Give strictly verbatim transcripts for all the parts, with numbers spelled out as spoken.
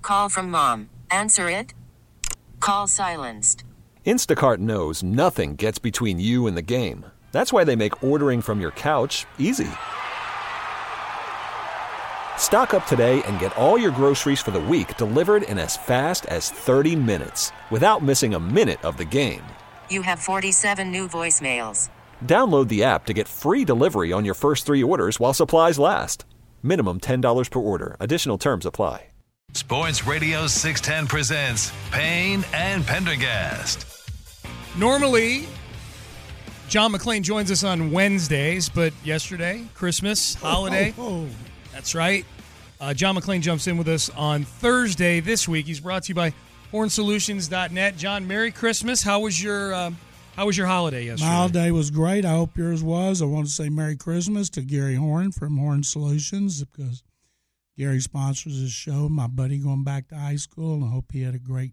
Call from mom. Answer it. Call silenced. Instacart knows nothing gets between you and the game. That's why they make ordering from your couch easy. Stock up today and get all your groceries for the week delivered in as fast as thirty minutes without missing a minute of the game. You have forty-seven new voicemails. Download the app to get free delivery on your first three orders while supplies last. Minimum ten dollars per order. Additional terms apply. Sports Radio six ten presents Payne and Pendergast. Normally, John McClain joins us on Wednesdays, but yesterday, Christmas, holiday, oh, oh, oh. That's right. Uh, John McClain jumps in with us on Thursday this week. He's brought to you by horn solutions dot net. John, Merry Christmas. How was your uh, How was your holiday yesterday? My holiday was great. I hope yours was. I want to say Merry Christmas to Gary Horn from Horn Solutions because Gary sponsors his show. My buddy going back to high school, and I hope he had a great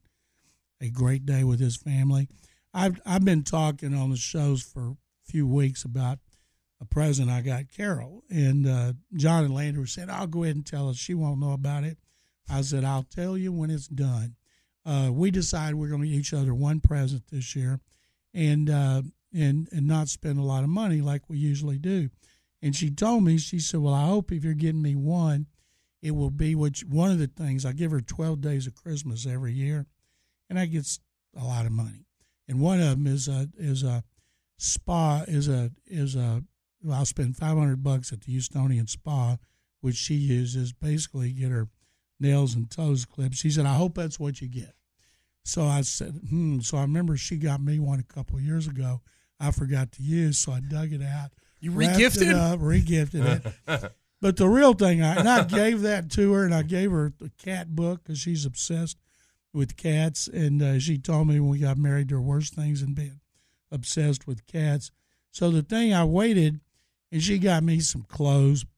a great day with his family. I've I've been talking on the shows for a few weeks about a present I got Carol, and uh, John and Landry said, I'll go ahead and tell her. She won't know about it. I said, I'll tell you when it's done. Uh, we decided we're going to get each other one present this year and, uh, and, and not spend a lot of money like we usually do. And she told me, she said, well, I hope if you're getting me one, it will be which one of the things. I give her twelve days of Christmas every year, and that gets a lot of money. And one of them is a, is a spa, is a, is a, I'll spend five hundred bucks at the Houstonian Spa, which she uses basically get her nails and toes clipped. She said, I hope that's what you get. So I said, hmm. So I remember she got me one a couple of years ago. I forgot to use, so I dug it out. You re-gifted? It up, re-gifted it. But the real thing, I, and I gave that to her, and I gave her the cat book because she's obsessed with cats. And uh, she told me when we got married, there were worse things than being obsessed with cats. So the thing, I waited, and she got me some clothes.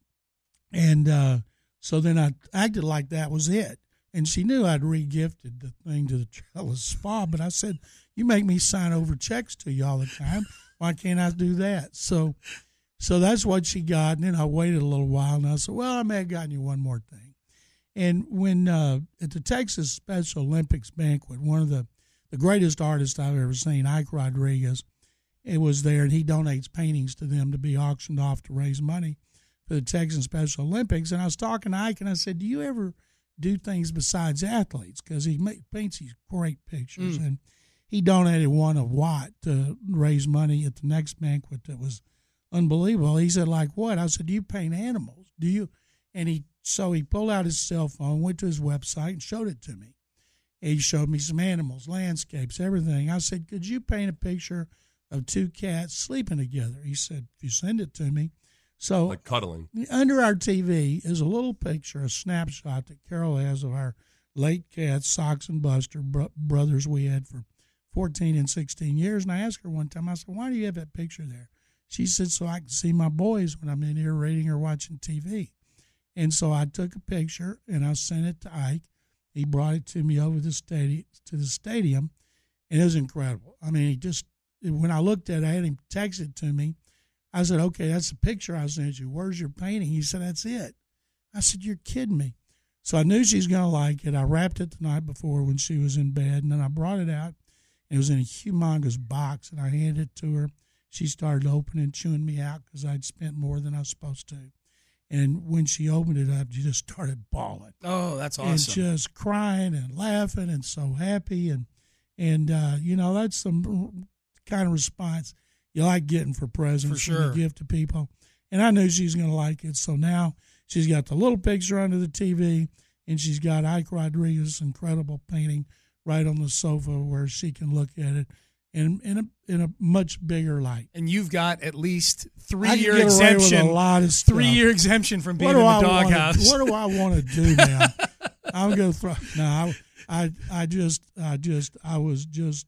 And uh, so then I acted like that was it. And she knew I'd re-gifted the thing to the Trellis Spa, but I said, you make me sign over checks to you all the time. Why can't I do that? So so that's what she got. And then I waited a little while, and I said, well, I may have gotten you one more thing. And when uh, at the Texas Special Olympics banquet, one of the, the greatest artists I've ever seen, Ike Rodriguez, it was there, and he donates paintings to them to be auctioned off to raise money for the Texas Special Olympics. And I was talking to Ike, and I said, do you ever do things besides athletes? Because he make, paints these great pictures. Mm. And he donated one of Watt to raise money at the next banquet that was unbelievable. He said, like what? I said, do you paint animals? Do you? And he so he pulled out his cell phone, went to his website, and showed it to me. He showed me some animals, landscapes, everything. I said, could you paint a picture of two cats sleeping together? He said, if you send it to me. So like cuddling. Under our T V is a little picture, a snapshot that Carol has of our late cats, Socks and Buster, bro- brothers we had for fourteen and sixteen years. And I asked her one time, I said, why do you have that picture there? She said, so I can see my boys when I'm in here reading or watching T V. And so I took a picture and I sent it to Ike. He brought it to me over the stadium, to the stadium, and it was incredible. I mean, he just, when I looked at it, I had him text it to me. I said, okay, that's the picture I sent you. Where's your painting? He said, that's it. I said, you're kidding me. So I knew she's going to like it. I wrapped it the night before when she was in bed, and then I brought it out. It was in a humongous box, and I handed it to her. She started opening, chewing me out because I'd spent more than I was supposed to. And when she opened it up, she just started bawling. Oh, that's awesome. And just crying and laughing and so happy. And, and uh, you know, that's some kind of response you like getting for presents. For sure. When you give to people. And I knew she was going to like it. So now she's got the little picture under the T V, and she's got Ike Rodriguez's incredible painting right on the sofa where she can look at it in in a in a much bigger light. And you've got at least three I year can get away with exemption. a lot of stuff. Three year exemption from being what in the I doghouse. Wanna, what do I want to do now? I'm going to throw. No, I, I I just I just I was just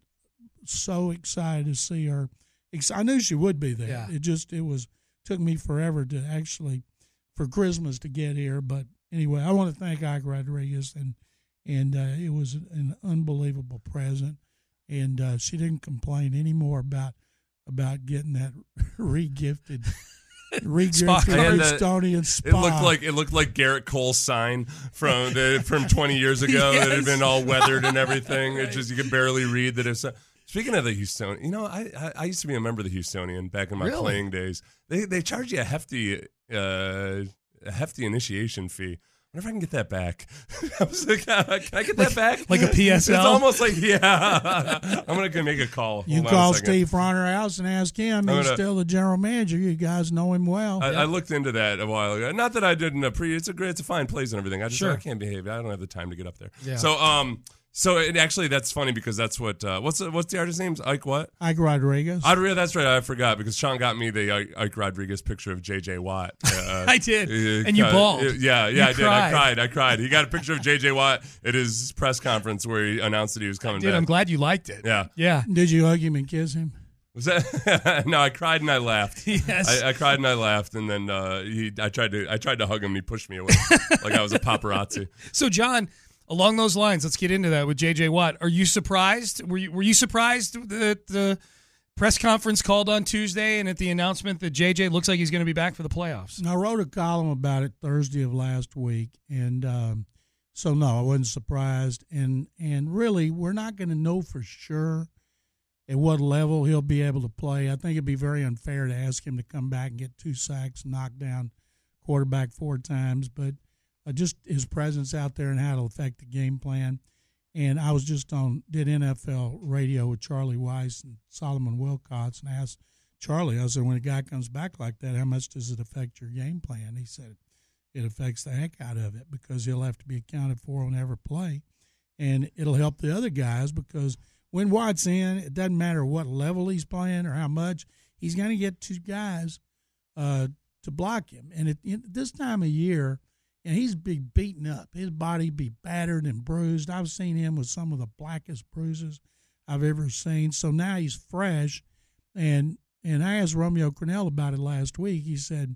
so excited to see her. I knew she would be there. Yeah. It just it was took me forever to actually for Christmas to get here. But anyway, I want to thank Ike Rodriguez, and and uh, it was an unbelievable present. And uh, she didn't complain anymore about about getting that re-gifted Spock. Bridgestone Spa. It looked like it looked like Garrett Cole's sign from the from twenty years ago yes. that had been all weathered and everything. Right. It just you could barely read that it's. Speaking of the Houstonian, you know, I, I I used to be a member of the Houstonian back in my really? playing days. They they charge you a hefty uh, a hefty initiation fee. I wonder if I can get that back. I was like, uh, can I get that back? Like a P S L? It's almost like, yeah. I'm going to make a call. You Hold call Steve Bronner House and ask him. He's gonna, still the general manager. You guys know him well. I, yeah. I looked into that a while ago. Not that I didn't appreciate. It's a great, it's a fine place and everything. I just sure. I can't behave. I don't have the time to get up there. Yeah. So, um, So it, actually, that's funny because that's what uh, what's the, what's the artist's name? Ike what? Ike Rodriguez. Ike, that's right. I forgot because Sean got me the Ike, Ike Rodriguez picture of J J Watt. Uh, I did, uh, and you uh, bawled. Yeah, yeah, you I cried. did. I cried. I cried. He got a picture of J J Watt at his press conference where he announced that he was coming I did. back. I'm glad you liked it. Yeah, yeah. Did you hug him and kiss him? Was that no? I cried and I laughed. Yes, I, I cried and I laughed, and then uh, he. I tried to. I tried to hug him. And he pushed me away like I was a paparazzi. So, John. Along those lines, let's get into that with J J Watt. Are you surprised? Were you were you surprised that the press conference called on Tuesday and at the announcement that J J looks like he's going to be back for the playoffs? I wrote a column about it Thursday of last week, and um, so no, I wasn't surprised. And and really, we're not going to know for sure at what level he'll be able to play. I think it'd be very unfair to ask him to come back and get two sacks, knock down quarterback four times, but. Uh, just his presence out there and how it'll affect the game plan. And I was just on, did N F L radio with Charlie Weiss and Solomon Wilcots and asked Charlie, I said, when a guy comes back like that, how much does it affect your game plan? He said, it affects the heck out of it because he'll have to be accounted for on every play. And it'll help the other guys because when Watt's in, it doesn't matter what level he's playing or how much, he's going to get two guys uh, to block him. And at, at this time of year, and he's be beaten up. His body be battered and bruised. I've seen him with some of the blackest bruises I've ever seen. So now he's fresh. And and I asked Romeo Crennel about it last week. He said,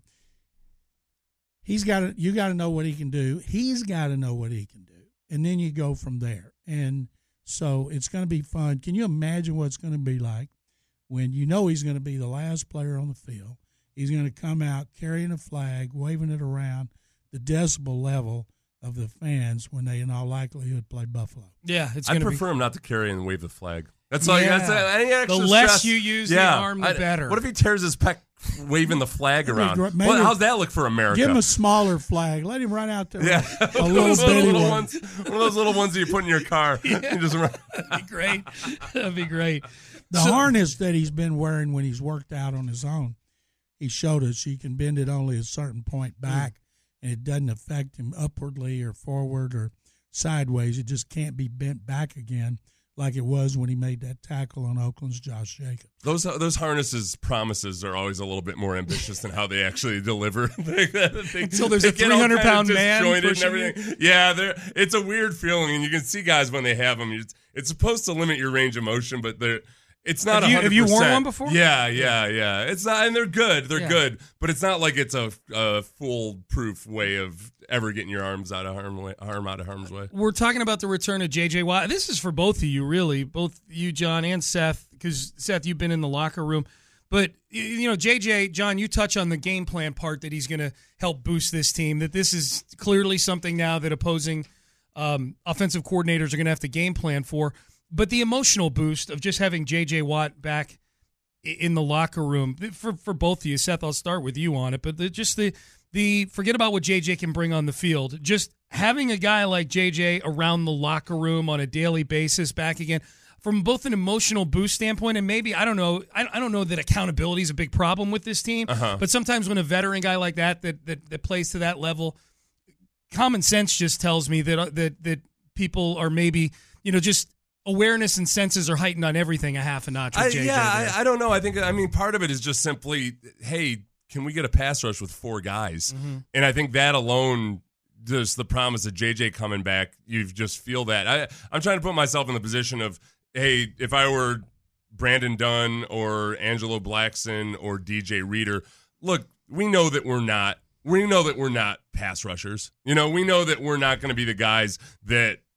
he's got to, you got to know what he can do. He's got to know what he can do. And then you go from there. And so it's going to be fun. Can you imagine what it's going to be like when you know he's going to be the last player on the field? He's going to come out carrying a flag, waving it around, the decibel level of the fans when they in all likelihood play Buffalo. Yeah, it's I going to prefer be... him not to carry and wave the flag. That's all. Yeah. That's uh, any extra The less stress. you use yeah. the arm, the I, better. What if he tears his pec waving the flag around? Maybe, well, how's that look for America? Give him a smaller flag. Let him run out there. Yeah, a little bitty little one. Ones, one of those little ones that you put in your car. Yeah. You just run. That'd be great. That'd be great. The so, harness that he's been wearing when he's worked out on his own, he showed us you can bend it only a certain point back. Mm. And it doesn't affect him upwardly or forward or sideways. It just can't be bent back again like it was when he made that tackle on Oakland's Josh Jacobs. Those those harnesses promises are always a little bit more ambitious than how they actually deliver. they, they, Until there's a three hundred pound man and everything. You. Yeah, it's a weird feeling, and you can see guys when they have them. It's, it's supposed to limit your range of motion, but they're It's not have you, one hundred percent. Have you worn one before? Yeah, yeah, yeah. It's not, and they're good. They're yeah. good, but it's not like it's a, a foolproof way of ever getting your arms out of harm, way, arm out of harm's way. We're talking about the return of J J Watt. This is for both of you, really, both you, John, and Seth, because Seth, you've been in the locker room. But you know, J J, John, you touch on the game plan part that he's going to help boost this team. That this is clearly something now that opposing um, offensive coordinators are going to have to game plan for. But the emotional boost of just having J J Watt back in the locker room for for both of you, Seth, I'll start with you on it. But the, just the the forget about what J J can bring on the field. Just having a guy like J J around the locker room on a daily basis, back again, from both an emotional boost standpoint, and maybe I don't know, I, I don't know that accountability is a big problem with this team. Uh-huh. But sometimes when a veteran guy like that that that, that plays to that level, common sense just tells me that that that people are maybe you know just. Awareness and senses are heightened on everything a half a notch with I, J J. Yeah, I, I don't know. I think, I mean, part of it is just simply, hey, can we get a pass rush with four guys? Mm-hmm. And I think that alone, just the promise of J J coming back, you just feel that. I, I'm trying to put myself in the position of, hey, if I were Brandon Dunn or Angelo Blackson or D J Reader, look, we know that we're not, we know that we're not pass rushers. You know, we know that we're not going to be the guys that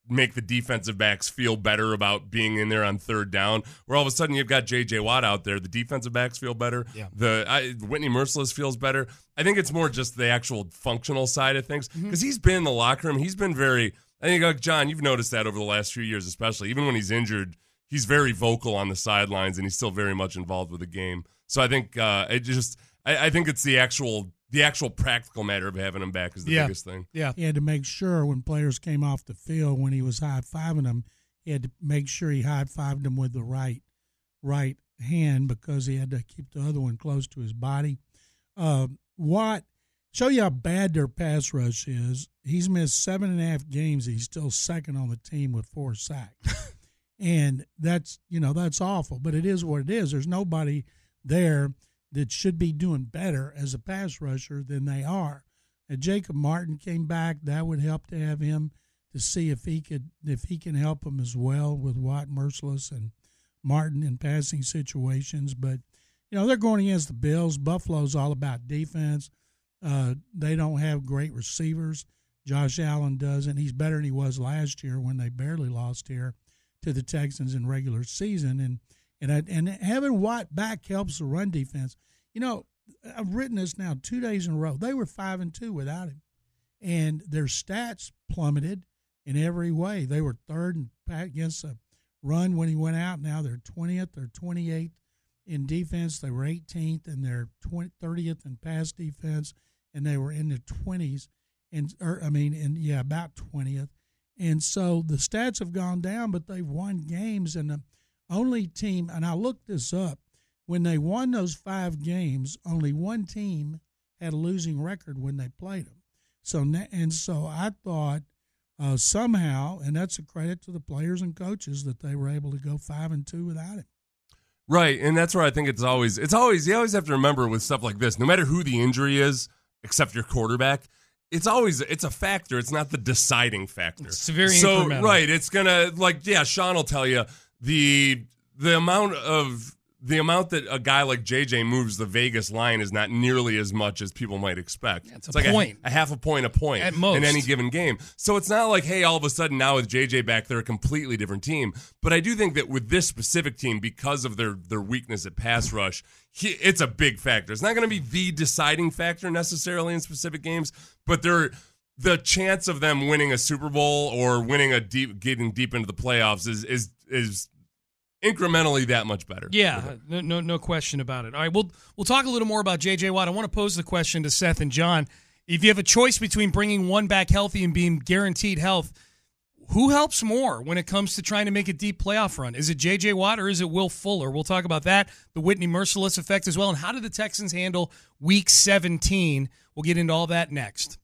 make the defensive backs feel better about being in there on third down. Where all of a sudden you've got J J Watt out there, the defensive backs feel better. Yeah. The I, Whitney Mercilus feels better. I think it's more just the actual functional side of things because mm-hmm. he's been in the locker room. He's been very. I think, like John, you've noticed that over the last few years, especially even when he's injured, he's very vocal on the sidelines and he's still very much involved with the game. So I think uh, it just. I, I think it's the actual. The actual practical matter of having him back is the yeah. biggest thing. Yeah, he had to make sure when players came off the field, when he was high-fiving them, he had to make sure he high-fived them with the right right hand because he had to keep the other one close to his body. Uh, Watt, show you how bad their pass rush is. He's missed seven and a half games, and he's still second on the team with four sacks. And that's, you know, that's awful, but it is what it is. There's nobody there that should be doing better as a pass rusher than they are. And Jacob Martin came back. That would help to have him to see if he could if he can help them as well with Watt, Mercilus, and Martin in passing situations. But, you know, they're going against the Bills. Buffalo's all about defense. Uh, they don't have great receivers. Josh Allen doesn't. He's better than he was last year when they barely lost here to the Texans in regular season. And And I, and having Watt back helps the run defense. You know, I've written this now two days in a row. They were five and two without him, and their stats plummeted in every way. They were third in, against a run when he went out. Now they're twentieth or twenty-eighth in defense. They were eighteenth, and they're thirtieth in pass defense, and they were in the twenties. And or, I mean, and yeah, about twentieth. And so the stats have gone down, but they've won games, and the only team, and I looked this up, when they won those five games, only one team had a losing record when they played them. So, and so I thought uh, somehow, and that's a credit to the players and coaches, that they were able to go five and two without him. Right, and that's where I think it's always, it's always, you always have to remember with stuff like this, no matter who the injury is, except your quarterback, it's always, it's a factor. It's not the deciding factor. It's very so, incremental. Right, it's going to, like, yeah, Sean will tell you, The the amount of the amount that a guy like J J moves the Vegas line is not nearly as much as people might expect. Yeah, it's, it's a like point. A, a half a point a point at most in any given game. So it's not like, hey, all of a sudden now with J J back, they're a completely different team. But I do think that with this specific team, because of their their weakness at pass rush, he, it's a big factor. It's not going to be the deciding factor necessarily in specific games, but they're the chance of them winning a Super Bowl or winning a deep, getting deep into the playoffs is is is incrementally that much better. Yeah, no, no, no question about it. All right, we'll we'll talk a little more about J J Watt. I want to pose the question to Seth and John: if you have a choice between bringing one back healthy and being guaranteed health, who helps more when it comes to trying to make a deep playoff run? Is it J J Watt or is it Will Fuller? We'll talk about that, the Whitney Mercilus effect as well, and how did the Texans handle Week seventeen? We'll get into all that next.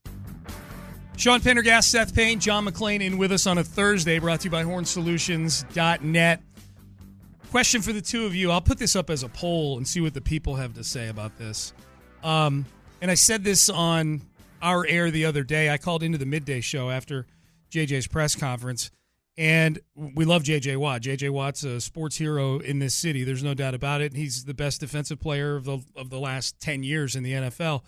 Sean Pendergast, Seth Payne, John McClain in with us on a Thursday, brought to you by horn solutions dot net. Question for the two of you. I'll put this up as a poll and see what the people have to say about this. Um, and I said this on our air the other day. I called into the midday show after J J's press conference, and we love J J Watt. J J Watt's a sports hero in this city. There's no doubt about it. He's the best defensive player of the of the last ten years in the N F L.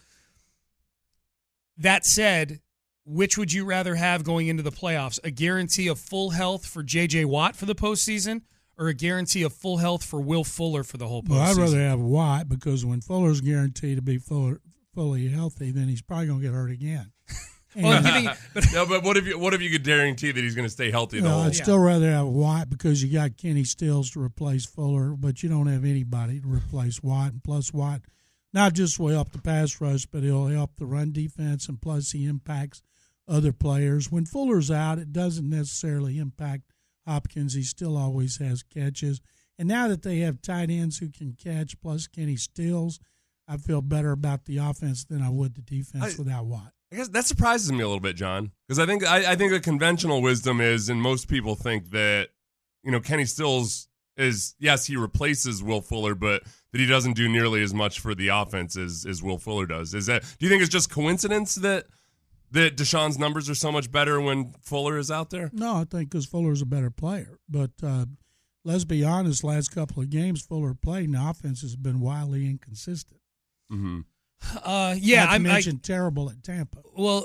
That said, which would you rather have going into the playoffs? A guarantee of full health for J J Watt for the postseason, or a guarantee of full health for Will Fuller for the whole postseason? Well, I'd rather have Watt, because when Fuller's guaranteed to be full, fully healthy, then he's probably going to get hurt again. Well, giving, but, no, but what if you what if you could guarantee that he's going to stay healthy? Well, the I'd whole still rather have Watt, because you got Kenny Stills to replace Fuller, but you don't have anybody to replace Watt. And plus, Watt not just will help the pass rush, but he'll help the run defense, and plus he impacts other players. When Fuller's out, it doesn't necessarily impact Hopkins. He still always has catches. And now that they have tight ends who can catch, plus Kenny Stills, I feel better about the offense than I would the defense I, without Watt. I guess that surprises me a little bit, John, because I think I, I think the conventional wisdom is, and most people think that, you know, Kenny Stills is, yes, he replaces Will Fuller, but that he doesn't do nearly as much for the offense as, as Will Fuller does. Is that? Do you think it's just coincidence that that Deshaun's numbers are so much better when Fuller is out there? No, I think because Fuller's a better player. But uh, let's be honest, last couple of games Fuller played, and the offense has been wildly inconsistent. Mm-hmm. Uh, yeah, Not to I mentioned terrible at Tampa. Well, the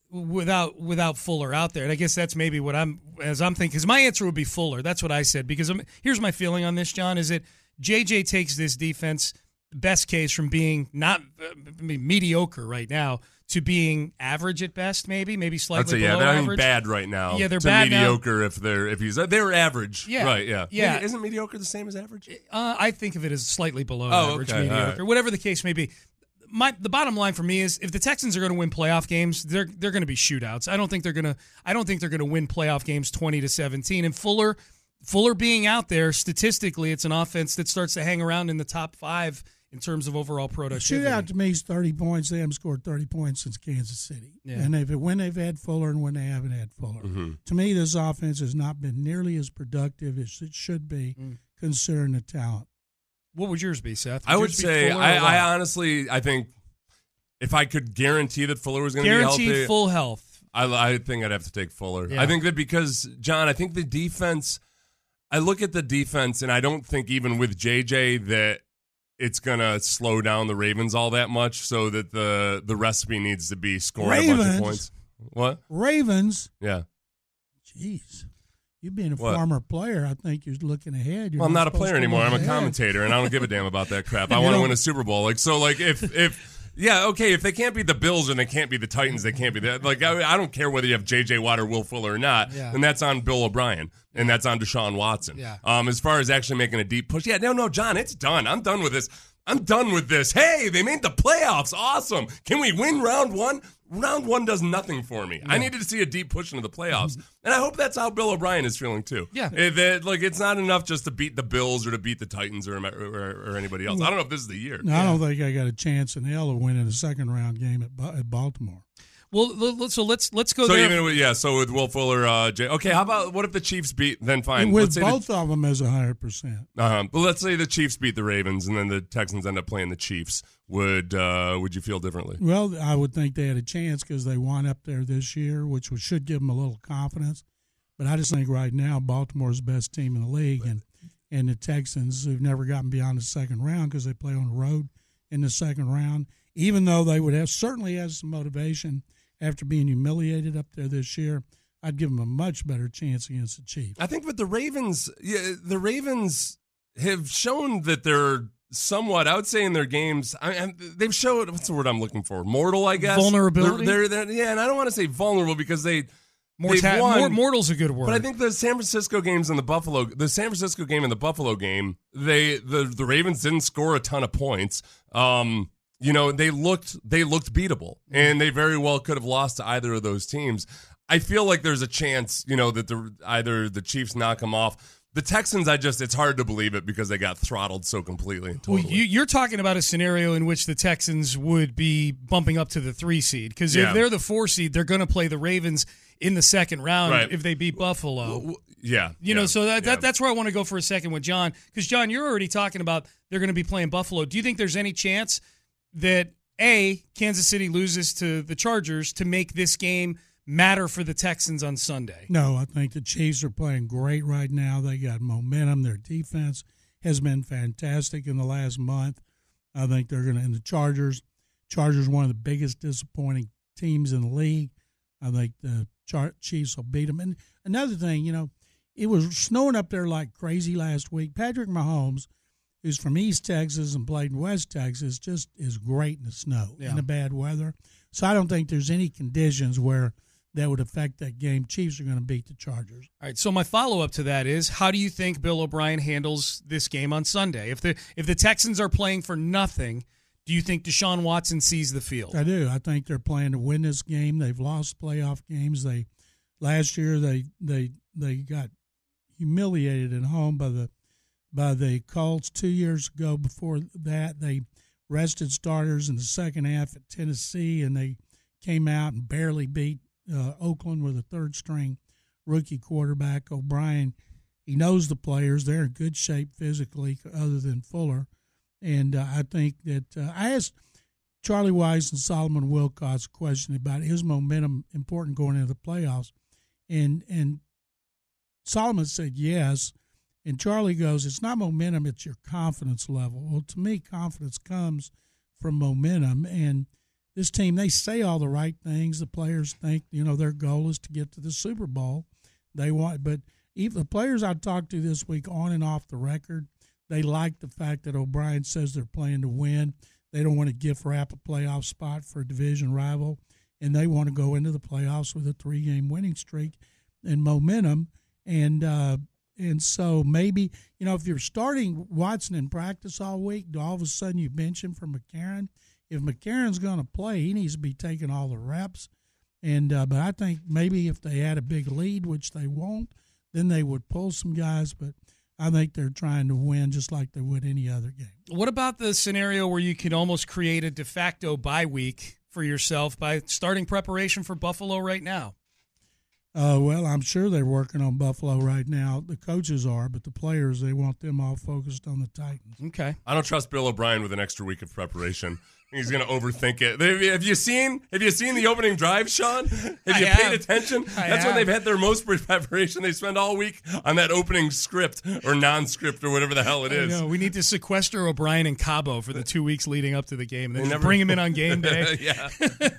without without Fuller out there. And I guess that's maybe what I'm as I'm thinking. Because my answer would be Fuller. That's what I said. Because I'm, here's my feeling on this, John, is that J J takes this defense, best case, from being not I mean, mediocre right now to being average at best, maybe, maybe slightly say, yeah, below they're average. bad right now. Yeah, they're to bad mediocre now. if they're if he's they're average. Yeah, right. Yeah, yeah. Medi- isn't mediocre the same as average? Uh, I think of it as slightly below Oh, average, okay, mediocre, all right. whatever the case may be. My the bottom line for me is if the Texans are going to win playoff games, they're they're going to be shootouts. I don't think they're going to. I don't think they're going to win playoff games twenty to seventeen. And Fuller, Fuller being out there statistically, it's an offense that starts to hang around in the top five in terms of overall productivity. Shootout to me is thirty points. They haven't scored thirty points since Kansas City. Yeah. And they've, when they've had Fuller and when they haven't had Fuller. Mm-hmm. To me, this offense has not been nearly as productive as it should be, Mm. considering the talent. What would yours be, Seth? I would yours be say Fuller or I, what? I honestly I think if I could guarantee that Fuller was going to be Guaranteed healthy, full health. I, I think I'd have to take Fuller. Yeah. I think that because, John, I think the defense, I look at the defense, and I don't think even with J J that it's going to slow down the Ravens all that much so that the, the recipe needs to be scoring a bunch of Ravens? points. What? Ravens, Yeah. jeez. You being a What? former player, I think you're looking ahead. You're Well, I'm not a supposed player to anymore. look I'm a ahead. commentator, and I don't give a damn about that crap. I You want to don't- win a Super Bowl. Like so, like if if yeah, okay, if they can't beat the Bills and they can't beat the Titans, they can't be that. Like I, I don't care whether you have J J Watt or Will Fuller or not, Yeah. and that's on Bill O'Brien and that's on Deshaun Watson. Yeah. Um, as far as actually making a deep push, yeah, no, no, John, it's done. I'm done with this. I'm done with this. Hey, they made the playoffs. Awesome. Can we win round one? Round one does nothing for me. I needed to see a deep push into the playoffs. And I hope that's how Bill O'Brien is feeling too. Yeah. Eh, that, like, it's not enough just to beat the Bills or to beat the Titans or, or, or anybody else. I don't know if this is the year. No, I don't think I got a chance in hell of winning a second round game at, Ba- at Baltimore. Well, l- l- so let's let's go So there. even with, yeah, so with Will Fuller, uh, Jay, okay, how about what if the Chiefs beat? Then fine. With Let's say both of them as one hundred percent. The, uh-huh. But let's say the Chiefs beat the Ravens, and then the Texans end up playing the Chiefs. Would uh, would you feel differently? Well, I would think they had a chance because they won up there this year, which would, should give them a little confidence. But I just think right now Baltimore's the best team in the league, and, and the Texans, who've never gotten beyond the second round because they play on the road in the second round, even though they would have certainly have some motivation after being humiliated up there this year, I'd give them a much better chance against the Chiefs. I think with the Ravens, yeah, the Ravens have shown that they're somewhat, I would say, in their games. I mean, they've showed, what's the word I'm looking for? Mortal, I guess. Vulnerability? They're, they're, they're, yeah, and I don't want to say vulnerable because they. Morta- they've won, mor- mortal's a good word. But I think the San Francisco games and the Buffalo, the San Francisco game and the Buffalo game, they the the Ravens didn't score a ton of points. Um, you know, they looked they looked beatable, and they very well could have lost to either of those teams. I feel like there's a chance, you know, that the either the Chiefs knock them off. The Texans, I just, it's hard to believe it because they got throttled so completely. And totally. Well, you, you're talking about a scenario in which the Texans would be bumping up to the three seed because Yeah. if they're the four seed, they're going to play the Ravens in the second round Right. if they beat Buffalo. Yeah. You know, yeah, so that, yeah. that that's where I want to go for a second with John because, John, you're already talking about they're going to be playing Buffalo. Do you think there's any chance that, A, Kansas City loses to the Chargers to make this game matter for the Texans on Sunday? No, I think the Chiefs are playing great right now. They got momentum. Their defense has been fantastic in the last month. I think they're going to, and the Chargers, Chargers one of the biggest disappointing teams in the league. I think the Char- Chiefs will beat them. And another thing, you know, it was snowing up there like crazy last week. Patrick Mahomes, who's from East Texas and played in West Texas, just is great in the snow, Yeah. in the bad weather. So I don't think there's any conditions where that would affect that game. Chiefs are going to beat the Chargers. All right. So my follow up to that is, how do you think Bill O'Brien handles this game on Sunday? If the if the Texans are playing for nothing, do you think Deshaun Watson sees the field? I do. I think they're playing to win this game. They've lost playoff games. They last year they they they got humiliated at home by the by the Colts. Two years ago, before that, they rested starters in the second half at Tennessee, and they came out and barely beat uh, Oakland with a third string rookie quarterback. O'Brien, he knows the players. They're in good shape physically, other than Fuller. And uh, I think that uh, I asked Charlie Weiss and Solomon Wilcox a question about is momentum important going into the playoffs, and and Solomon said yes, and Charlie goes, it's not momentum, it's your confidence level. Well, to me, confidence comes from momentum, and this team, they say all the right things. The players think, you know, their goal is to get to the Super Bowl. They want, but even the players I talked to this week, on and off the record, they like the fact that O'Brien says they're playing to win. They don't want to gift wrap a playoff spot for a division rival, and they want to go into the playoffs with a three-game winning streak and momentum. And uh, and so maybe, you know, if you're starting Watson in practice all week, all of a sudden you bench him for McCarron. If McCarron's going to play, he needs to be taking all the reps. And uh, but I think maybe if they had a big lead, which they won't, then they would pull some guys. But I think they're trying to win just like they would any other game. What about the scenario where you could almost create a de facto bye week for yourself by starting preparation for Buffalo right now? Uh, well, I'm sure they're working on Buffalo right now. The coaches are, but the players, they want them all focused on the Titans. Okay. I don't trust Bill O'Brien with an extra week of preparation. He's going to overthink it. Have you seen Have you seen the opening drive, Sean? Have you I paid have. attention? I That's have. when they've had their most preparation. They spend all week on that opening script or non-script or whatever the hell it is. I know. We need to sequester O'Brien and Cabo for the two weeks leading up to the game. Then They just never- bring him in on game day. Yeah.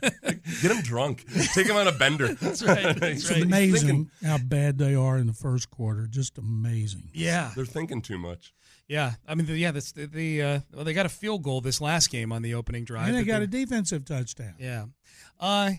Get him drunk. Take him on a bender. That's right. That's It's right. amazing thinking- how bad they are in the first quarter. Just amazing. Yeah. They're thinking too much. Yeah. I mean, the, yeah, that's the, the uh, well, they got a field goal this last game on the opening drive. And they but got they- a defensive touchdown. Yeah. Uh,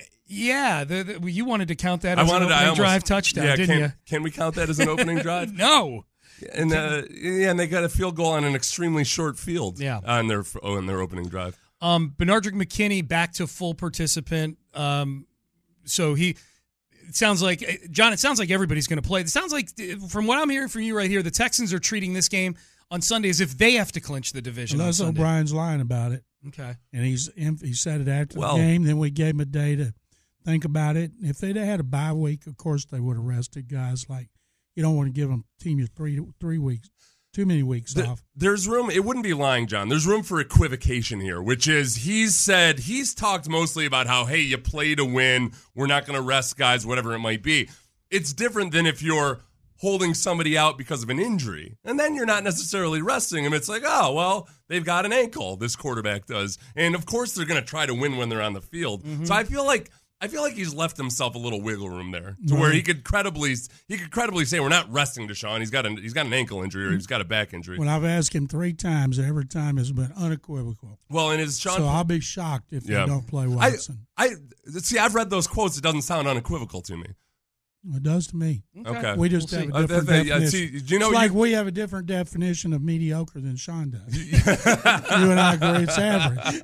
yeah. The, the, you wanted to count that I as wanted an to I opening almost, drive touchdown, yeah, didn't can, you? Can we count that as an opening drive? No. And uh, yeah, and they got a field goal on an extremely short field. Yeah. on their oh, in their opening drive. Um, Benardrick McKinney back to full participant. Um, so he. It sounds like John. It sounds like everybody's going to play. It sounds like, from what I'm hearing from you right here, the Texans are treating this game on Sunday as if they have to clinch the division. Unless on Sunday. O'Brien's lying about it. Okay. And he's he said it after Well- the game. Then we gave him a day to think about it. If they'd had a bye week, of course they would have rested guys. Like, you don't want to give them team you three three weeks, too many weeks The- off. There's room. It wouldn't be lying, John. There's room for equivocation here, which is he's said he's talked mostly about how, hey, you play to win. We're not going to rest guys, whatever it might be. It's different than if you're holding somebody out because of an injury, and then you're not necessarily resting them. It's like, oh, well, they've got an ankle. This quarterback does, and of course they're going to try to win when they're on the field. Mm-hmm. So I feel like. I feel like he's left himself a little wiggle room there, to where he could credibly he could credibly say we're not resting Deshaun. He's got a he's got an ankle injury or he's got a back injury. When I've asked him three times, every time has been unequivocal. Well, and his Sean. So I'll be shocked if Yeah. they don't play I, Watson. I see. I've read those quotes. It doesn't sound unequivocal to me. It does to me. Okay, We just We'll have see. a Uh, different th- th- yeah, definition. see, do you know it's like you- we have a different definition of mediocre than Sean does. you and I agree it's average.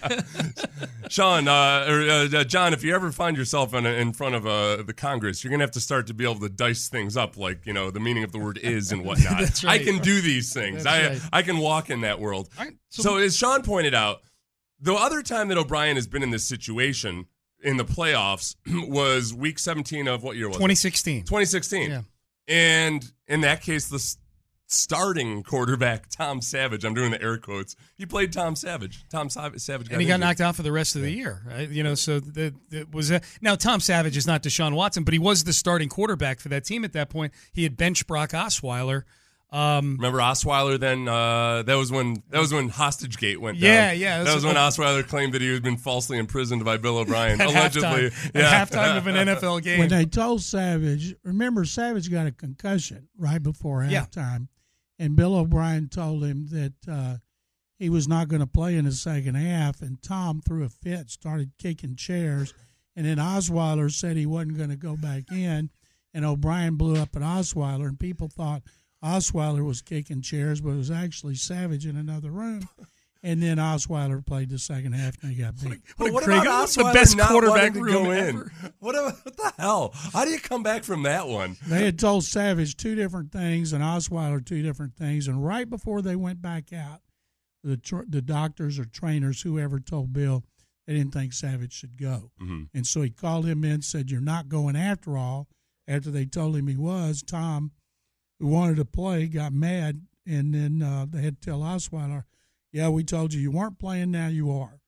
Sean uh, or uh, John, if you ever find yourself in, in front of uh, the Congress, you're gonna have to start to be able to dice things up, like you know the meaning of the word "is" and whatnot. That's right. I can do these things. That's I right. I can walk in that world. All right, so, so- as Sean pointed out, the other time that O'Brien has been in this situation in the playoffs was Week seventeen of what year was it? twenty sixteen. twenty sixteen. Yeah. And in that case, the s- starting quarterback, Tom Savage, I'm doing the air quotes, he played Tom Savage. Tom Sa- Savage got And he got injured. knocked out for the rest of the year, right? You know, so the, the was that, now Tom Savage is not Deshaun Watson, but he was the starting quarterback for that team at that point. He had benched Brock Osweiler. Um, Remember Osweiler then? Uh, that was when that was when HostageGate went Yeah, down. yeah, That that's was when what- Osweiler claimed that he had been falsely imprisoned by Bill O'Brien, at allegedly. halftime, Yeah. at halftime of an N F L game. When they told Savage, remember Savage got a concussion right before Yeah. halftime, and Bill O'Brien told him that uh, he was not going to play in the second half, and Tom threw a fit, started kicking chairs, and then Osweiler said he wasn't going to go back in, and O'Brien blew up at Osweiler, and people thought Osweiler was kicking chairs, but it was actually Savage in another room. And then Osweiler played the second half, and he got beat. But what Craig, about what's the Osweiler best not quarterback wanting to go room in? ever? What, about- what the hell? How do you come back from that one? They had told Savage two different things and Osweiler two different things. And right before they went back out, the tr- the doctors or trainers, whoever told Bill, they didn't think Savage should go. Mm-hmm. And so he called him in, said, "You're not going after all." After they told him he was, Tom, who wanted to play, got mad. And then uh, they had to tell Osweiler, "Yeah, we told you you weren't playing, now you are."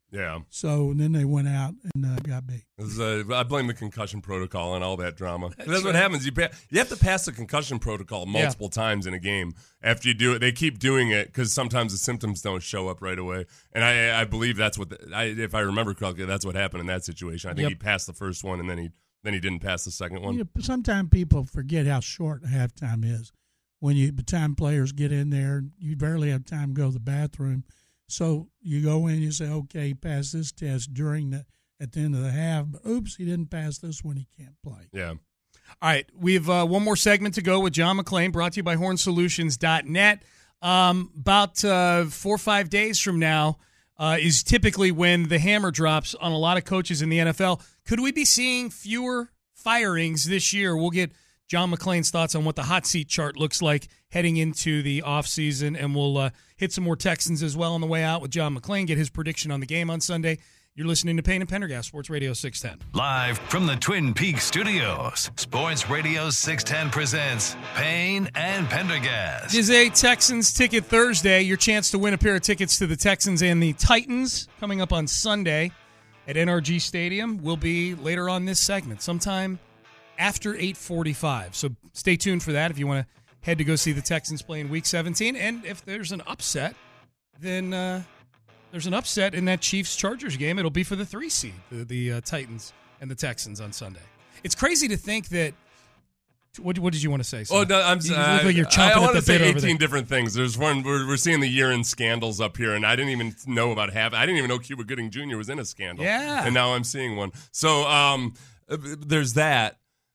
Yeah. So and then they went out and uh, got beat. It was, uh, I blame the concussion protocol and all that drama. That's, That's what happens. You pa- you have to pass the concussion protocol multiple yeah. times in a game. After you do it, they keep doing it because sometimes the symptoms don't show up right away. And I, I believe that's what, the, I, if I remember correctly, that's what happened in that situation. I think yep. he passed the first one and then he then he didn't pass the second one. You know, sometimes people forget how short halftime is. When you, by the time players get in there, you barely have time to go to the bathroom. So you go in, you say, okay, he passed this test during the at the end of the half, but oops, he didn't pass this one, he can't play. Yeah. All right, we have uh, one more segment to go with John McClain, brought to you by horn solutions dot net. Um, about uh, four or five days from now uh, is typically when the hammer drops on a lot of coaches in the N F L. Could we be seeing fewer firings this year? We'll get John McClain's thoughts on what the hot seat chart looks like heading into the offseason, and we'll uh, hit some more Texans as well on the way out with John McClain, get his prediction on the game on Sunday. You're listening to Payne and Pendergast, Sports Radio six ten. Live from the Twin Peaks studios, Sports Radio six ten presents Payne and Pendergast. It is a Texans Ticket Thursday. Your chance to win a pair of tickets to the Texans and the Titans coming up on Sunday at N R G Stadium will be later on this segment, sometime after eight forty-five. So stay tuned for that if you want to head to go see the Texans play in Week seventeen. And if there's an upset, then uh, there's an upset in that Chiefs-Chargers game. It'll be for the three seed, the, the uh, Titans and the Texans on Sunday. It's crazy to think that. What, what did you want to say? Oh, no, I'm you uh, look like you're chomping I, I at want the to say bit over eighteen there. different things. There's one we're, we're seeing the year-end scandals up here, and I didn't even know about half. I didn't even know Cuba Gooding Junior was in a scandal. Yeah, and now I'm seeing one. So um, there's that.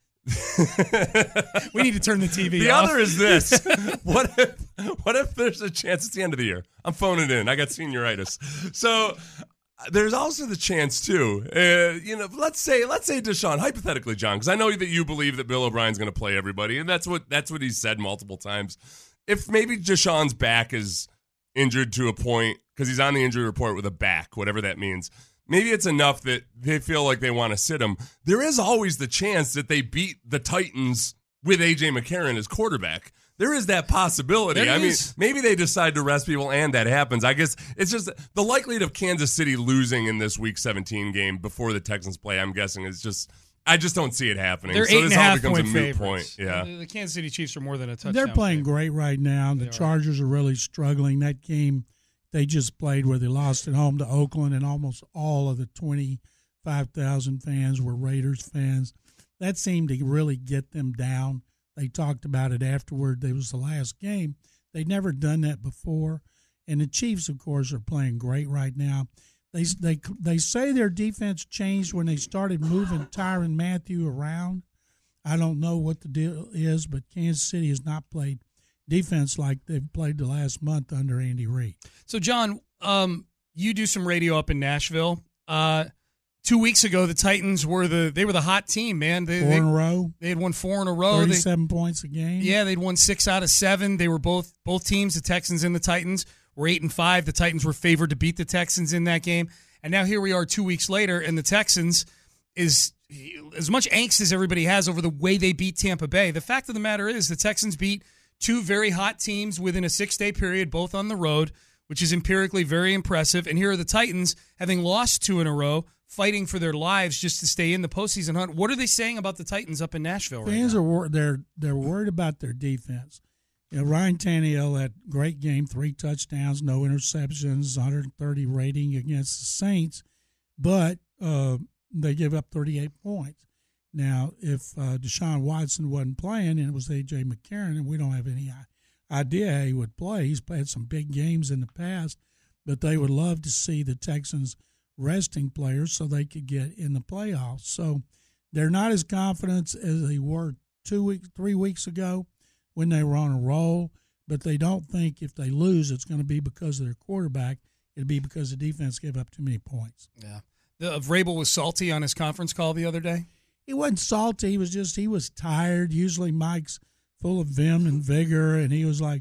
We need to turn the T V the off. The other is this. What if what if there's a chance it's the end of the year? I'm phoning in. I got senioritis. So there's also the chance too. Uh, you know, let's say let's say Deshaun, hypothetically, John, because I know that you believe that Bill O'Brien's going to play everybody, and that's what that's what he's said multiple times. If maybe Deshaun's back is injured to a point because he's on the injury report with a back, whatever that means. Maybe it's enough that they feel like they want to sit him. There is always the chance that they beat the Titans with A J McCarron as quarterback. There is that possibility. There I is. mean, maybe they decide to rest people and that happens. I guess it's just the likelihood of Kansas City losing in this Week seventeen game before the Texans play, I'm guessing, is just – I just don't see it happening. They're so eight this and a all half becomes point a moot favorites. point. Yeah. The, the Kansas City Chiefs are more than a touchdown. They're playing favorite. great right now. The They Chargers are. are really struggling. That game they just played where they lost at home to Oakland, and almost all of the twenty-five thousand fans were Raiders fans. That seemed to really get them down. They talked about it afterward. It was the last game. They'd never done that before. And the Chiefs, of course, are playing great right now. They they they say their defense changed when they started moving Tyrann Mathieu around. I don't know what the deal is, but Kansas City has not played defense like they've played the last month under Andy Reid. So, John, um, you do some radio up in Nashville. Uh, two weeks ago, the Titans were the they were the hot team, man. They, four they, in a row. They had won four in a row. Thirty-seven they, points a game. Yeah, they'd won six out of seven. They were both both teams, the Texans and the Titans, were eight and five. The Titans were favored to beat the Texans in that game, and now here we are two weeks later, and the Texans is as much angst as everybody has over the way they beat Tampa Bay. The fact of the matter is, the Texans beat two very hot teams within a six-day period, both on the road, which is empirically very impressive. And here are the Titans, having lost two in a row, fighting for their lives just to stay in the postseason hunt. What are they saying about the Titans up in Nashville right Fans now? are wor- they're they're worried about their defense. You know, Ryan Tannehill had a great game, three touchdowns, no interceptions, one hundred thirty rating against the Saints, but uh, they give up thirty-eight points. Now, if uh, Deshaun Watson wasn't playing and it was A J McCarron, and we don't have any idea how he would play. He's played some big games in the past, but they would love to see the Texans resting players so they could get in the playoffs. So they're not as confident as they were two weeks, three weeks ago when they were on a roll, but they don't think if they lose it's going to be because of their quarterback. It'll be because the defense gave up too many points. Yeah. The, Vrabel was salty on his conference call the other day. He wasn't salty. He was just, he was tired. Usually Mike's full of vim and vigor, and he was like,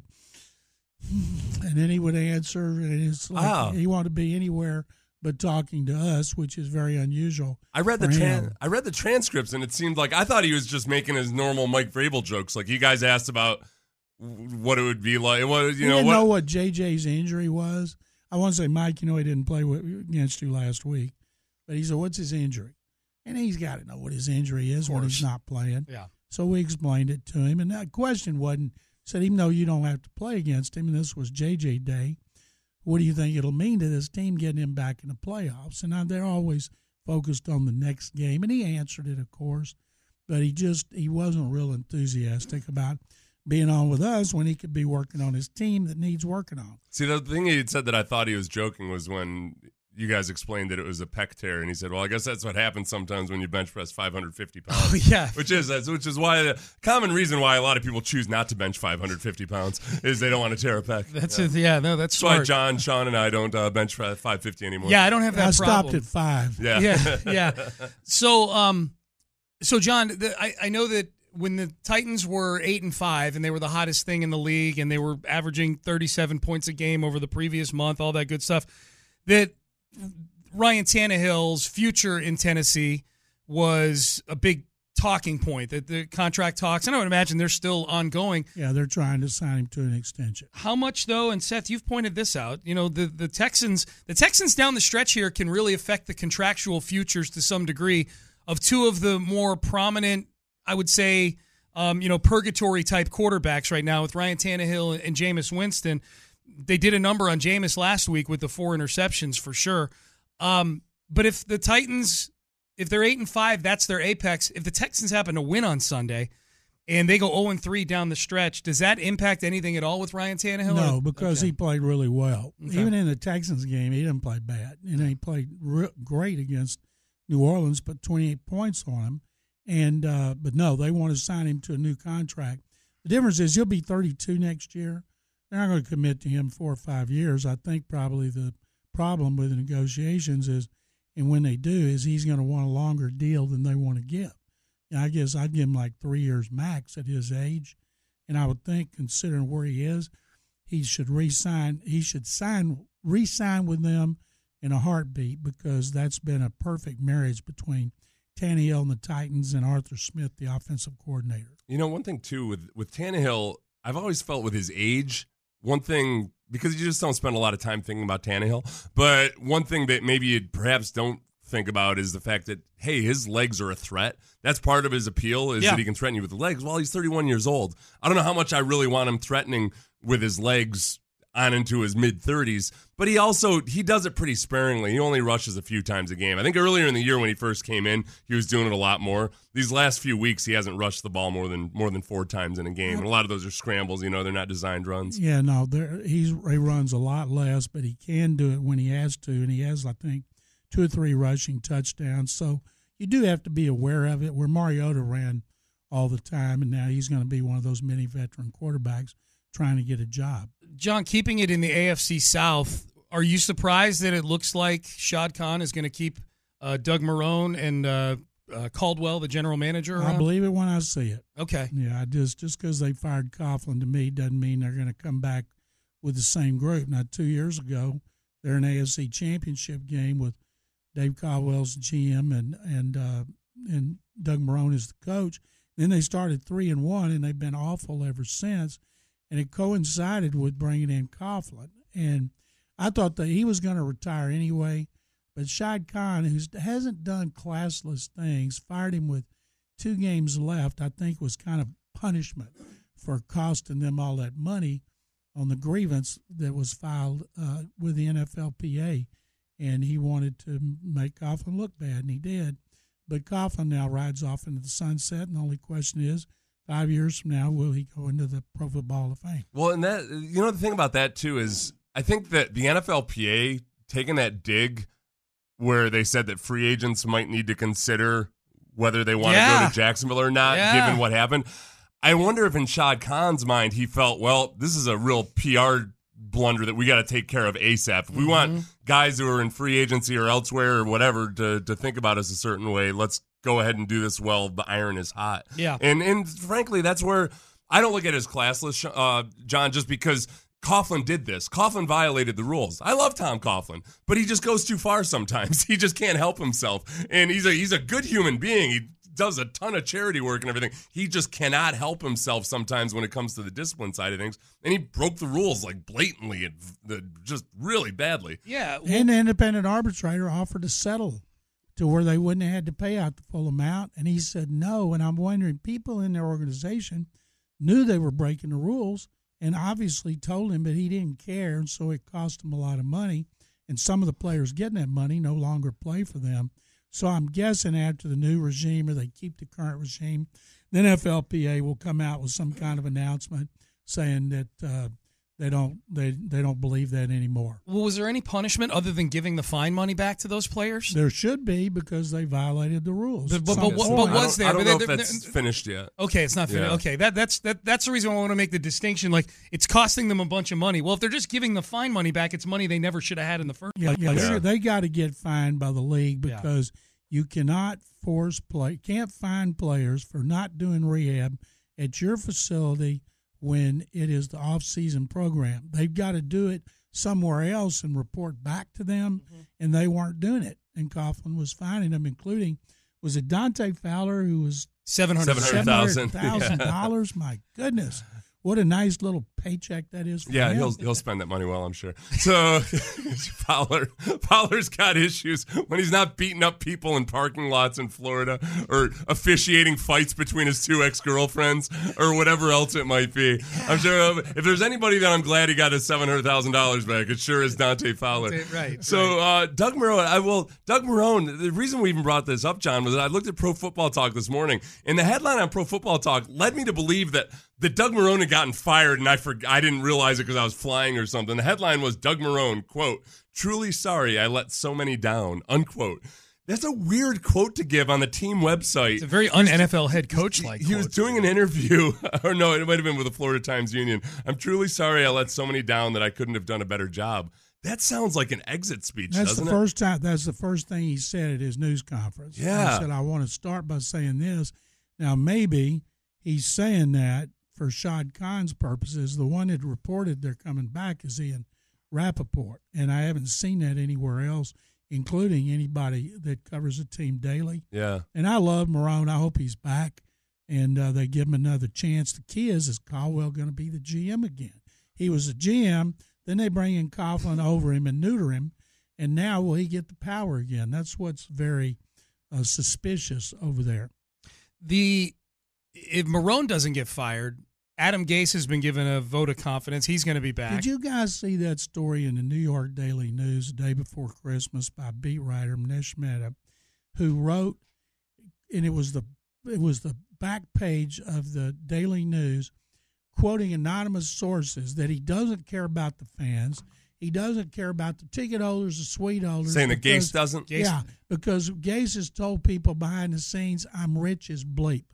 and then he would answer, and it's like oh. he wanted to be anywhere but talking to us, which is very unusual. I read the for tran- him. I read the transcripts, and it seemed like I thought he was just making his normal Mike Vrabel jokes. Like you guys asked about what it would be like. What you He know? didn't What, know what J J's injury was. I want to say, Mike, you know, he didn't play with, against you last week, but he said, what's his injury? And he's got to know what his injury is when he's not playing. Yeah. So we explained it to him, and that question wasn't, said, even though you don't have to play against him, and this was J J Day, what do you think it'll mean to this team getting him back in the playoffs? And now they're always focused on the next game, and he answered it, of course, but he just he wasn't real enthusiastic about being on with us when he could be working on his team that needs working on. See, the thing he had said that I thought he was joking was when you guys explained that it was a pec tear, and he said, well, I guess that's what happens sometimes when you bench press five hundred fifty pounds. Oh, yeah. Which is which is why the common reason why a lot of people choose not to bench five hundred fifty pounds is they don't want to tear a pec. That's yeah. it. Yeah, no, that's That's smart. why John, Sean, and I don't uh, bench press five fifty anymore. Yeah, I don't have that I problem. stopped at five. Yeah. Yeah, yeah. So, um, so John, the, I, I know that when the Titans were eight and five and they were the hottest thing in the league and they were averaging thirty-seven points a game over the previous month, all that good stuff, that Ryan Tannehill's future in Tennessee was a big talking point, that the contract talks, and I would imagine they're still ongoing. Yeah, they're trying to sign him to an extension. How much, though, and Seth, you've pointed this out, you know, the, the Texans the Texans down the stretch here can really affect the contractual futures to some degree of two of the more prominent, I would say, um, you know, purgatory-type quarterbacks right now with Ryan Tannehill and, and Jameis Winston. They did a number on Jameis last week with the four interceptions for sure. Um, but if the Titans, if they're eight and five, that's their apex. If the Texans happen to win on Sunday and they go zero and three down the stretch, does that impact anything at all with Ryan Tannehill? No, or? because okay. he played really well. Okay. Even in the Texans game, he didn't play bad. And he played re- great against New Orleans, put twenty-eight points on him. And uh, but no, they want to sign him to a new contract. The difference is he'll be thirty-two next year. They're not going to commit to him four or five years. I think probably the problem with the negotiations is, and when they do, is he's going to want a longer deal than they want to give. And I guess I'd give him like three years max at his age. And I would think, considering where he is, he should re-sign. He should sign, re-sign with them in a heartbeat, because that's been a perfect marriage between Tannehill and the Titans and Arthur Smith, the offensive coordinator. You know, one thing, too, with, with Tannehill, I've always felt with his age, one thing, because you just don't spend a lot of time thinking about Tannehill, but one thing that maybe you perhaps don't think about is the fact that, hey, his legs are a threat. That's part of his appeal, is yeah. that he can threaten you with the legs. Well, he's thirty-one years old. I don't know how much I really want him threatening with his legs on into his mid-thirties, but he also, he does it pretty sparingly. He only rushes a few times a game. I think earlier in the year when he first came in, he was doing it a lot more. These last few weeks, he hasn't rushed the ball more than more than four times in a game, and a lot of those are scrambles. You know, they're not designed runs. Yeah, no, he's, he runs a lot less, but he can do it when he has to, and he has, I think, two or three rushing touchdowns. So you do have to be aware of it, where Mariota ran all the time, and now he's going to be one of those many veteran quarterbacks trying to get a job. John, keeping it in the A F C South, are you surprised that it looks like Shad Khan is going to keep uh, Doug Marrone and uh, uh, Caldwell, the general manager, around? I believe it when I see it. Okay. Yeah, I just just because they fired Coughlin, to me, doesn't mean they're going to come back with the same group. Now, two years ago, they're in an A F C championship game with Dave Caldwell's G M and and uh, and Doug Marrone as the coach. Then they started three and one, and they've been awful ever since. And it coincided with bringing in Coughlin. And I thought that he was going to retire anyway. But Shad Khan, who hasn't done classless things, fired him with two games left, I think was kind of punishment for costing them all that money on the grievance that was filed uh, with the N F L P A. And he wanted to make Coughlin look bad, and he did. But Coughlin now rides off into the sunset, and the only question is, five years from now, will he go into the Pro Football Hall of Fame? Well, and that, you know, the thing about that, too, is I think that the N F L P A taking that dig where they said that free agents might need to consider whether they want yeah. to go to Jacksonville or not, yeah. given what happened. I wonder if in Shad Khan's mind he felt, well, this is a real P R blunder that we got to take care of ASAP. If we mm-hmm. want guys who are in free agency or elsewhere or whatever to, to think about us a certain way, let's go ahead and do this while the iron is hot. Yeah. And and frankly, that's where I don't look at it as classless, uh, John, just because Coughlin did this. Coughlin violated the rules. I love Tom Coughlin, but he just goes too far sometimes. He just can't help himself. And he's a he's a good human being. He does a ton of charity work and everything. He just cannot help himself sometimes when it comes to the discipline side of things. And he broke the rules like blatantly and uh, just really badly. Yeah. Well, and the independent arbitrator offered to settle to where they wouldn't have had to pay out the full amount. And he said no. And I'm wondering, people in their organization knew they were breaking the rules and obviously told him, but he didn't care. And so it cost him a lot of money. And some of the players getting that money no longer play for them. So I'm guessing after the new regime, or they keep the current regime, the N F L P A will come out with some kind of announcement saying that uh, they don't they, they don't believe that anymore. well, was there any punishment other than giving the fine money back to those players? There should be, because they violated the rules. But- but- Some but what- point. but was there? I don't But know they- if they- that's finished yet. Okay, it's not finished. Yeah. Okay, that that's that that's the reason I want to make the distinction. Like, it's costing them a bunch of money. Well, if they're just giving the fine money back, it's money they never should have had in the first Yeah, yeah, Yeah. they, they got to get fined by the league, Yeah. because you cannot force play, can't fine players for not doing rehab at your facility when it is the off-season program. They've got to do it somewhere else and report back to them, Mm-hmm. and they weren't doing it. And Coughlin was fining them, including, was it Dante Fowler, who was seven hundred. seven hundred thousand dollars? Yeah. My goodness. What a nice little paycheck that is for Yeah, him. he'll he'll spend that money well, I'm sure. So Fowler Fowler's got issues when he's not beating up people in parking lots in Florida or officiating fights between his two ex-girlfriends or whatever else it might be. I'm sure if there's anybody that I'm glad he got his seven hundred thousand dollars back, it sure is Dante Fowler. Right. So uh, Doug Marrone, I will. Doug Marrone. The reason we even brought this up, John, was that I looked at Pro Football Talk this morning, and the headline on Pro Football Talk led me to believe that that Doug Marrone had gotten fired, and I for, I didn't realize it because I was flying or something. The headline was Doug Marrone, quote, "Truly sorry I let so many down," unquote. That's a weird quote to give on the team website. It's a very un-N F L head coach like. He was doing an interview, or no, it might have been with the Florida Times Union. "I'm truly sorry I let so many down that I couldn't have done a better job." That sounds like an exit speech, That's doesn't the it? first time. That's the first thing he said at his news conference. Yeah. He said, "I want to start by saying this." Now, maybe he's saying that for Shad Khan's purposes. The one that reported they're coming back is Ian Rappaport, and I haven't seen that anywhere else, including anybody that covers the team daily. Yeah. And I love Marrone. I hope he's back, and uh, they give him another chance. The key is, is Caldwell going to be the G M again? He was a G M. Then they bring in Coughlin over him and neuter him, and now will he get the power again? That's what's very uh, suspicious over there. The if Marrone doesn't get fired, Adam Gase has been given a vote of confidence. He's going to be back. Did you guys see that story in the New York Daily News the day before Christmas by beat writer Manish Mehta, who wrote, and it was the it was the back page of the Daily News, quoting anonymous sources, that he doesn't care about the fans. He doesn't care about the ticket holders, the suite holders. Saying that because- Gase doesn't? Gase- Yeah, because Gase has told people behind the scenes, "I'm rich as bleep."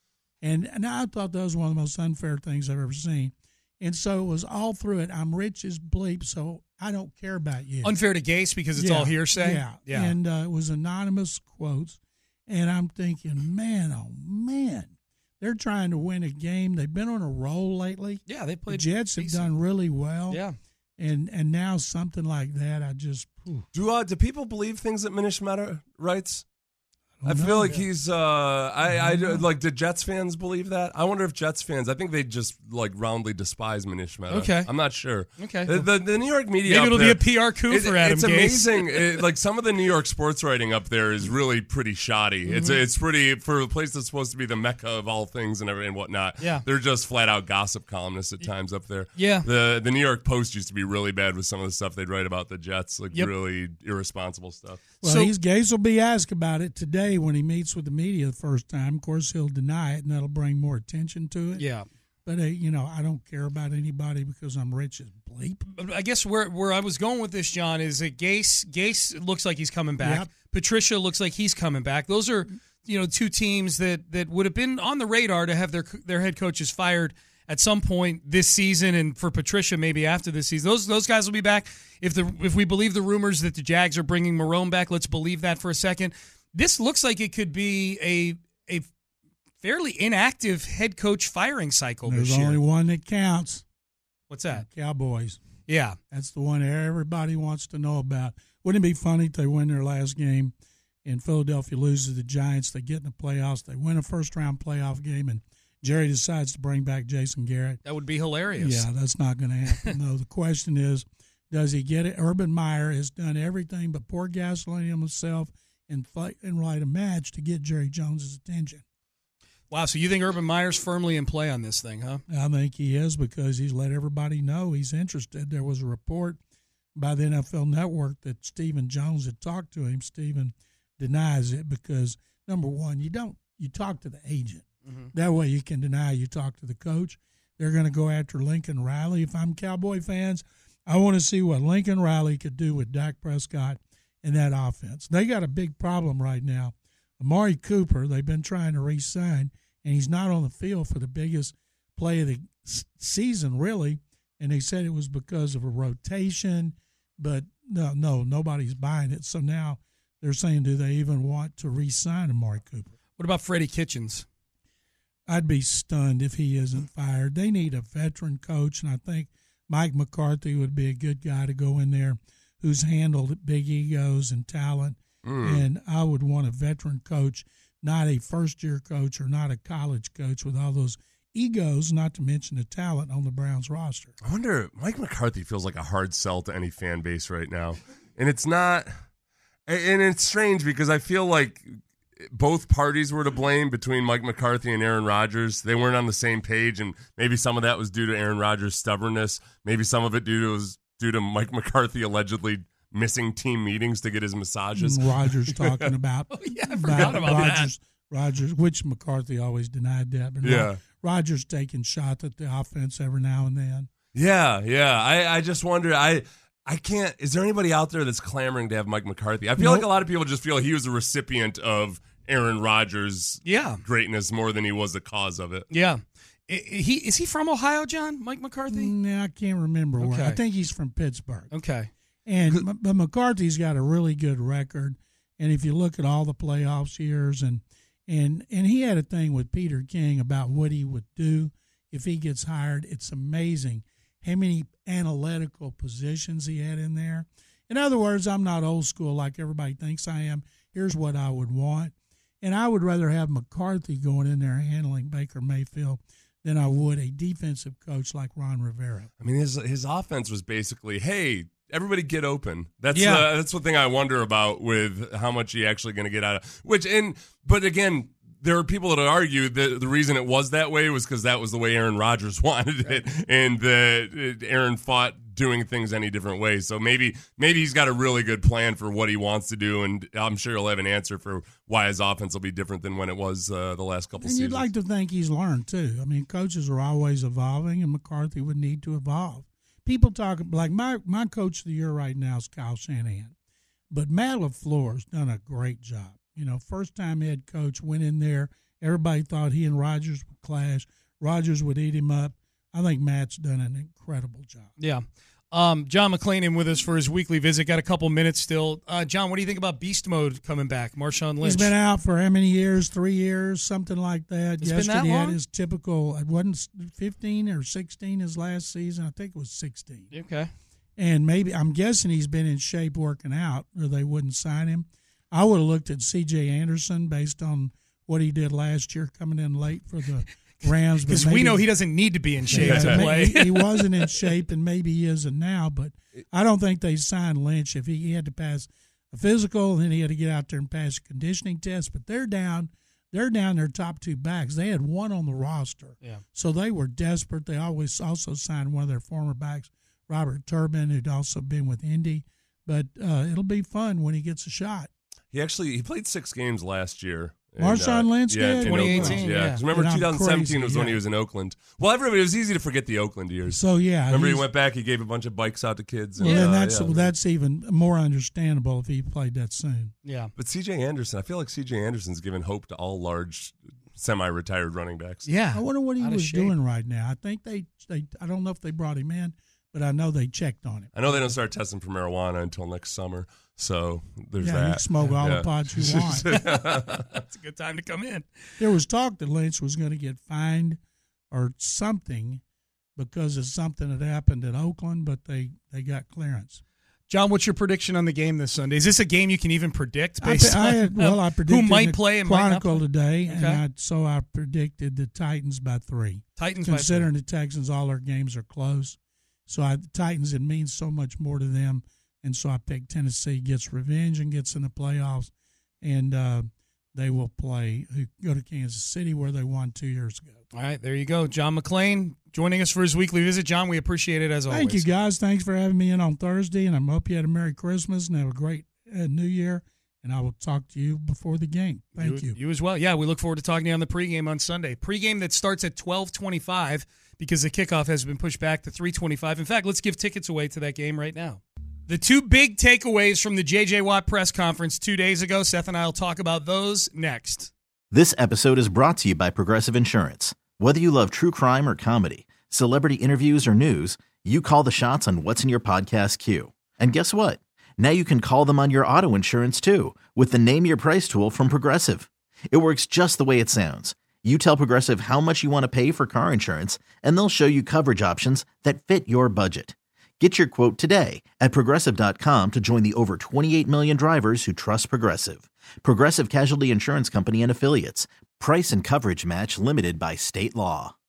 And, and I thought that was one of the most unfair things I've ever seen. And so it was all through it, "I'm rich as bleep, so I don't care about you." Unfair to Gase because it's Yeah, all hearsay. Yeah, yeah. And uh, it was anonymous quotes. And I'm thinking, man, oh, man. They're trying to win a game. They've been on a roll lately. yeah, they The played. Jets have decent. done really well. Yeah. And and now something like that, I just, whew, Do uh, do people believe things that Manish Mehta writes? I, don't feel know. like he's. Uh, I, I like. Did Jets fans believe that? I wonder if Jets fans. I think they just like roundly despise Manish Mehta. Okay. I'm not sure. Okay. The, the, the New York media. Maybe up it'll there, be a P R coup it- for Adam It's Gase. amazing. It- like some of the New York sports writing up there is really pretty shoddy. Mm-hmm. It's it's pretty for a place that's supposed to be the mecca of all things and everything and whatnot. Yeah. They're just flat out gossip columnists at times up there. Yeah. The the New York Post used to be really bad with some of the stuff they'd write about the Jets, like Yep. really irresponsible stuff. Well, So- he's Gase will be asked about it today when he meets with the media the first time. Of course, he'll deny it, and that'll bring more attention to it. Yeah. But, uh, you know, I don't care about anybody because I'm rich as bleep. But I guess where where I was going with this, John, is that Gase Gase looks like he's coming back. Yep. Patricia looks like he's coming back. Those are, you know, two teams that, that would have been on the radar to have their their head coaches fired at some point this season, and for Patricia maybe after this season. Those those guys will be back. If the if we believe the rumors that the Jags are bringing Marrone back, let's believe that for a second. This looks like it could be a a fairly inactive head coach firing cycle There's this year. only one that counts. What's that? Cowboys. Yeah. That's the one everybody wants to know about. Wouldn't it be funny if they win their last game and Philadelphia loses to the Giants. They get in the playoffs. They win a first-round playoff game, and Jerry decides to bring back Jason Garrett. That would be hilarious. Yeah, that's not going to happen. No, the question is, does he get it? Urban Meyer has done everything but pour gasoline on himself and fight and write a match to get Jerry Jones's attention. Wow, so you think Urban Meyer's firmly in play on this thing, huh? I think he is because he's let everybody know he's interested. There was a report by the N F L Network that Stephen Jones had talked to him. Stephen denies it because, number one, you don't you talk to the agent. Mm-hmm. That way you can deny you talk to the coach. They're going to go after Lincoln Riley. If I'm Cowboy fans, I want to see what Lincoln Riley could do with Dak Prescott in that offense. They got a big problem right now. Amari Cooper, they've been trying to re-sign, and he's not on the field for the biggest play of the season, really. And they said it was because of a rotation, but no, no, nobody's buying it. So now they're saying, do they even want to re-sign Amari Cooper? What about Freddie Kitchens? I'd be stunned if he isn't fired. They need a veteran coach, and I think Mike McCarthy would be a good guy to go in there who's handled big egos and talent. Mm. And I would want a veteran coach, not a first-year coach or not a college coach with all those egos, not to mention the talent on the Browns roster. I wonder, Mike McCarthy feels like a hard sell to any fan base right now. And it's not – and it's strange because I feel like both parties were to blame between Mike McCarthy and Aaron Rodgers. They weren't on the same page, and maybe some of that was due to Aaron Rodgers' stubbornness. Maybe some of it due to was due to Mike McCarthy allegedly missing team meetings to get his massages. Rodgers talking about oh yeah, I forgot about, about Rodgers. that. Rodgers, which McCarthy always denied that, but yeah, Rodgers taking shots at the offense every now and then. Yeah, yeah. I, I just wonder. I I can't. Is there anybody out there that's clamoring to have Mike McCarthy? I feel nope. like a lot of people just feel he was a recipient of Aaron Rodgers' yeah. greatness more than he was the cause of it. Yeah. He is he from Ohio, John? Mike McCarthy? No, I can't remember okay. where. I think he's from Pittsburgh. Okay. And but McCarthy's got a really good record, and if you look at all the playoffs years, and and and he had a thing with Peter King about what he would do if he gets hired. It's amazing how many analytical positions he had in there. In other words, I'm not old school like everybody thinks I am. Here's what I would want. And I would rather have McCarthy going in there handling Baker Mayfield than I would a defensive coach like Ron Rivera. I mean, his his offense was basically, hey, everybody get open. That's yeah. uh, that's the thing I wonder about with how much he actually going to get out of. Which and but again, there are people that argue that the reason it was that way was because that was the way Aaron Rodgers wanted it, and that Aaron fought doing things any different way. So maybe maybe he's got a really good plan for what he wants to do, and I'm sure he'll have an answer for why his offense will be different than when it was uh, the last couple and seasons. And you'd like to think he's learned, too. I mean, coaches are always evolving, and McCarthy would need to evolve. People talk, like my, my coach of the year right now is Kyle Shanahan, but Matt LaFleur's done a great job. You know, first-time head coach, went in there. Everybody thought he and Rodgers would clash. Rodgers would eat him up. I think Matt's done an incredible job. Yeah. Um, John McClain in with us for his weekly visit. Got a couple minutes still. Uh, John, what do you think about Beast Mode coming back? Marshawn Lynch. He's been out for how many years? Three years, something like that. It's Yesterday been that he long? had his typical, it wasn't fifteen or sixteen his last season. I think it was sixteen. Okay. And maybe, I'm guessing he's been in shape working out or they wouldn't sign him. I would have looked at C J Anderson based on what he did last year coming in late for the Rams. Because we know he doesn't need to be in shape yeah, to play. he, he wasn't in shape, and maybe he isn't now, but I don't think they signed Lynch if he, he had to pass a physical, and then he had to get out there and pass a conditioning test. But they're down. They're down their top two backs. They had one on the roster. Yeah. So they were desperate. They always also signed one of their former backs, Robert Turbin, who'd also been with Indy. But uh, it'll be fun when he gets a shot. He actually he played six games last year. Marshawn uh, Lynch yeah, did? twenty eighteen, Oakland. yeah. Yeah, 'cause remember And I'm twenty seventeen crazy, was when yeah. he was in Oakland. Well, everybody, it was easy to forget the Oakland years. So, yeah. Remember he he's- went back, he gave a bunch of bikes out to kids. And, Well, then uh, that's yeah. that's even more understandable if he played that soon. Yeah. But C J Anderson, I feel like C J Anderson's given hope to all large semi-retired running backs. Yeah. I wonder what he Out of was shape. doing right now. I think they, they, I don't know if they brought him in, but I know they checked on him. I know they don't start testing for marijuana until next summer, so there's Yeah, that. you can smoke all Yeah. the pots you want. That's a good time to come in. There was talk that Lynch was going to get fined or something because of something that happened in Oakland, but they, they got clearance. John, what's your prediction on the game this Sunday? Is this a game you can even predict I, based I, on well, I predicted who might the play and might not Chronicle play? today, and Okay. I, so I predicted the Titans by three. Titans by Considering three. the Texans, all their games are close. So I, the Titans, it means so much more to them. And so I picked Tennessee gets revenge and gets in the playoffs. And uh, they will play, who go to Kansas City where they won two years ago. All right, there you go. John McClain joining us for his weekly visit. John, we appreciate it as always. Thank you, guys. Thanks for having me in on Thursday. And I hope you had a Merry Christmas and have a great uh, New Year. And I will talk to you before the game. Thank you. You, you as well. Yeah, we look forward to talking to you on the pregame on Sunday. Pregame that starts at twelve twenty-five because the kickoff has been pushed back to three twenty-five. In fact, let's give tickets away to that game right now. The two big takeaways from the J J. Watt press conference two days ago. Seth and I will talk about those next. This episode is brought to you by Progressive Insurance. Whether you love true crime or comedy, celebrity interviews or news, you call the shots on what's in your podcast queue. And guess what? Now you can call them on your auto insurance too with the Name Your Price tool from Progressive. It works just the way it sounds. You tell Progressive how much you want to pay for car insurance, and they'll show you coverage options that fit your budget. Get your quote today at Progressive dot com to join the over twenty-eight million drivers who trust Progressive. Progressive Casualty Insurance Company and Affiliates. Price and coverage match limited by state law.